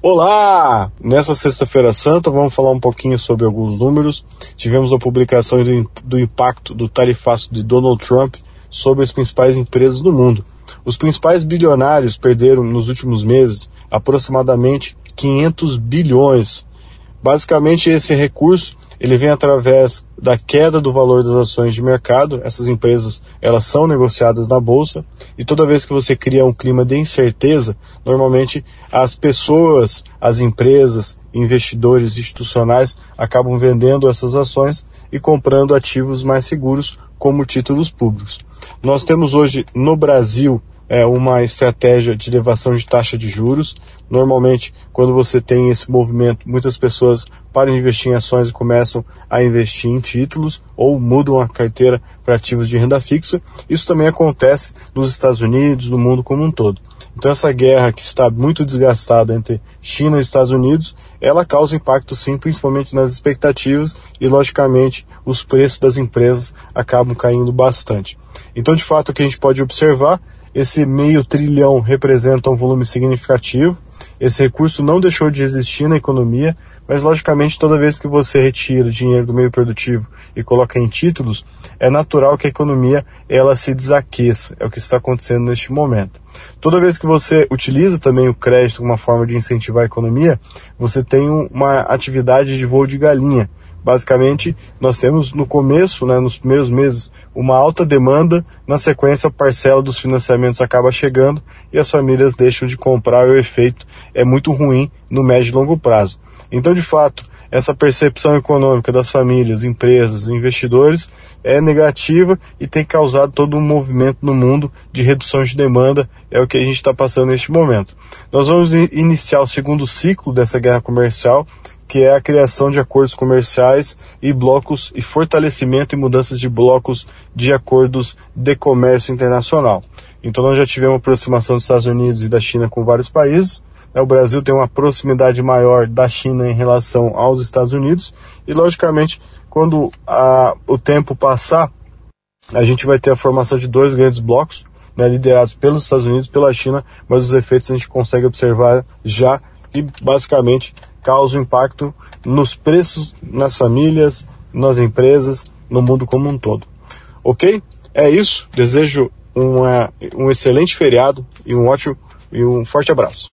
Olá! Nessa sexta-feira santa vamos falar um pouquinho sobre alguns números. Tivemos a publicação do impacto do tarifaço de Donald Trump sobre as principais empresas do mundo. Os principais bilionários perderam nos últimos meses aproximadamente 500 bilhões. Basicamente esse recurso ele vem através da queda do valor das ações de mercado. Essas empresas elas são negociadas na bolsa e toda vez que você cria um clima de incerteza, normalmente as pessoas, as empresas, investidores institucionais acabam vendendo essas ações e comprando ativos mais seguros como títulos públicos. Nós temos hoje no Brasil uma estratégia de elevação de taxa de juros. Normalmente, quando você tem esse movimento, muitas pessoas param de investir em ações e começam a investir em títulos ou mudam a carteira para ativos de renda fixa. Isso também acontece nos Estados Unidos, no mundo como um todo. Então essa guerra que está muito desgastada entre China e Estados Unidos, ela causa impacto sim, principalmente nas expectativas e logicamente os preços das empresas acabam caindo bastante. Então de fato o que a gente pode observar, esse $500 bilhão representa um volume significativo. Esse recurso não deixou de existir na economia, mas logicamente toda vez que você retira dinheiro do meio produtivo e coloca em títulos, é natural que a economia ela se desaqueça. É o que está acontecendo neste momento. Toda vez que você utiliza também o crédito como uma forma de incentivar a economia, você tem uma atividade de voo de galinha. Basicamente, nós temos no começo, nos primeiros meses, uma alta demanda, na sequência a parcela dos financiamentos acaba chegando e as famílias deixam de comprar e o efeito é muito ruim no médio e longo prazo. Então, de fato, essa percepção econômica das famílias, empresas, investidores é negativa e tem causado todo um movimento no mundo de redução de demanda, é o que a gente está passando neste momento. Nós vamos iniciar o segundo ciclo dessa guerra comercial, que é a criação de acordos comerciais e blocos e fortalecimento e mudanças de blocos de acordos de comércio internacional. Então nós já tivemos aproximação dos Estados Unidos e da China com vários países. O Brasil tem uma proximidade maior da China em relação aos Estados Unidos e logicamente quando o tempo passar, a gente vai ter a formação de dois grandes blocos, liderados pelos Estados Unidos e pela China, mas os efeitos a gente consegue observar já e basicamente causa impacto nos preços, nas famílias, nas empresas, no mundo como um todo. Ok? É isso. Desejo um excelente feriado e um forte abraço.